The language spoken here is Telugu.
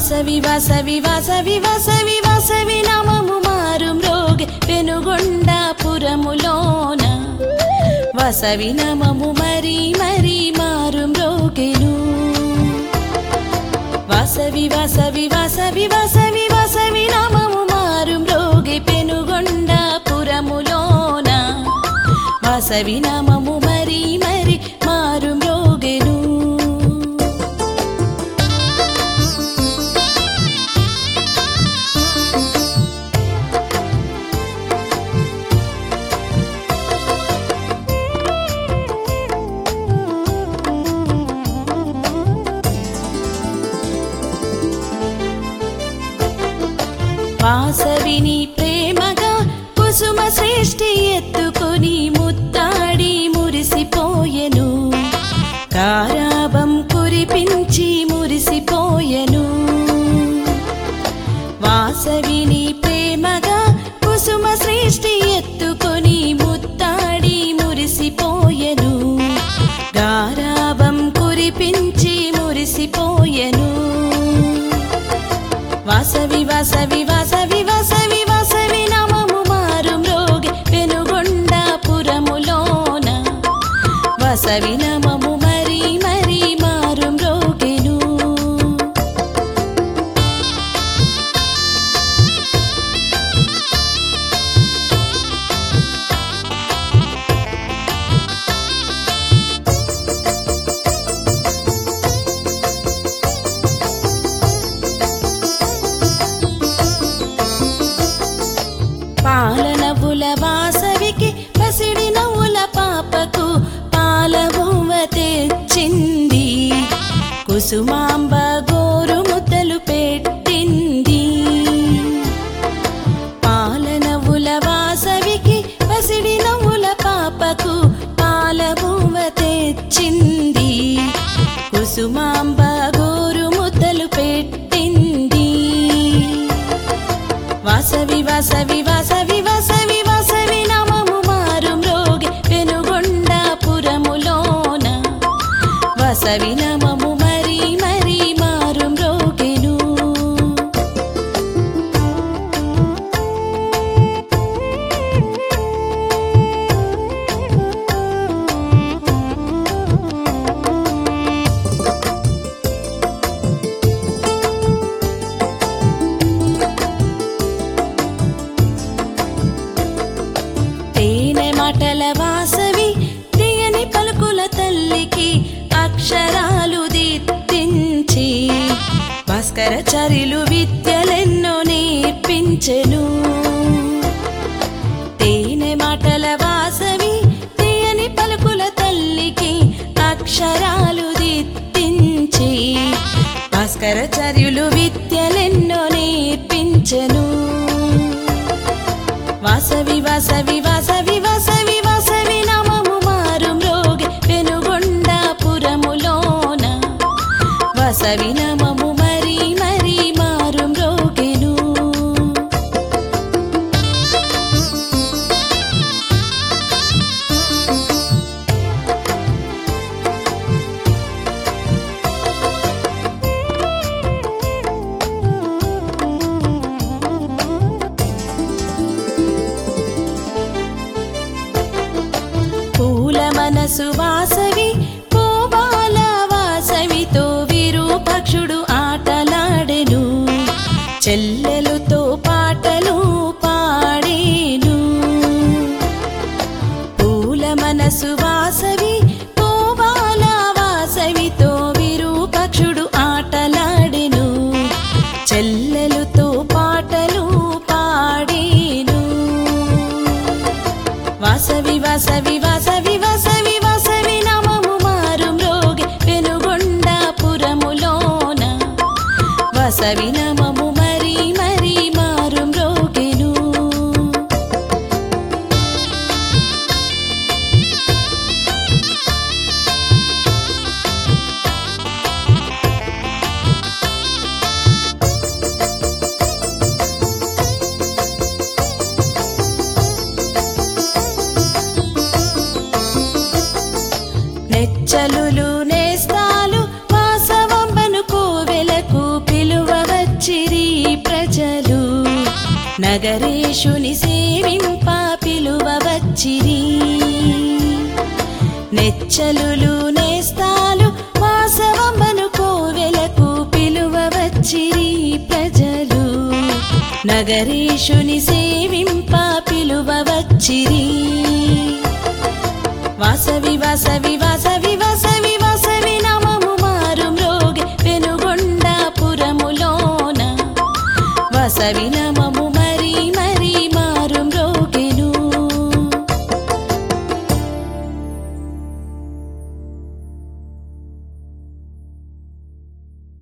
వాసవి వాసవి వాసవి వాసవి వాసవి నామము మారు మ్రోగే పెనుగొండాపురములోన వాసవి నామము మరి మరి మారు మ్రోగెను వాసవి వాసవి వాసవి వాసవి వాసవి నామము మారు మ్రోగే పెనుగొండాపురములోన వాసవి నామము మరి మరి మారు మ్రోగెను వాసవిని ప్రేమగా కుసుమ శ్రేష్ఠి ఎత్తుకొని ముత్తాడి మురిసిపోయెను కారాబం కురిపించి మురిసిపోయెను వాసవిని ప్రేమగా కుసుమ శ్రేష్ఠి ఎత్తుకొని ముత్తాడి మురిసిపోయెను గారాబం కురిపించి మురిసిపోయెను వాసవి వాసవి వాసవి వాసవి వాసవి నామము మారు మ్రోగే పెనుగొండాపురములోన వాసవి నామము మరి మరి మారు మ్రోగెను పాలనవుల వాసవికి పసిడి నవ్వుల పాపకు పాలబువ్వ తెచ్చింది కుసుమాంబ గోరు ముద్దలు పెట్టింది పాలనవుల వాసవికి పసిడి నవ్వుల పాపకు పాలబువ్వ తెచ్చింది కుసుమాంబ గోరు ముద్దలు పెట్టింది వాసవి వాసవి వాసవి వాసవి వాసవి నామము మారు మ్రోగే పెనుగొండాపురములోన వాసవి నామము మరి మరి మారు మ్రోగెను మాటల వాసవి తీయని పలుకుల తల్లికి అక్షరాలు దిద్దించి భాస్కరచార్యులు విద్యలెన్నో నేర్పించెను తేనె మాటల వాసవి తీయని పలుకుల తల్లికి అక్షరాలు దిద్దించి భాస్కరచార్యులు విద్యలెన్నో నేర్పించెను వాసవి వాసవి వాసవి వాసవి వాసవి నామము మారు మ్రోగే పెనుగొండాపురములోన వాసవి నామము మరి మరి మారు మ్రోగెను మనసు వాసవి పూబాల వాసవితో విరూపాక్షుడు ఆటలాడెను చెల్లెలుతో పాటలు పాడేను పూల మనసు వాసవి పూబాల వాసవితో విరూపాక్షుడు ఆటలాడెను చెల్లెలుతో పాటలు పాడేను వాసవి వాసవి వాసవి వాసవి వాసవి నామము మారు మ్రోగే పెనుగొండాపురములోన వాసవి నామము మరి మరి మారు మ్రోగెను నెచ్చలులు నేస్తాలు వాసవంబను కోవెలకు పిలువవ నగరేశుని సేవింప పిలువవచ్చిరి నెచ్చలులు నేస్తాలు వాసవమ్మను కోవెలకు పిలువవచ్చిరి ప్రజలు నగరేశుని సేవింప పిలువవచ్చిరి వాసవి వాసవి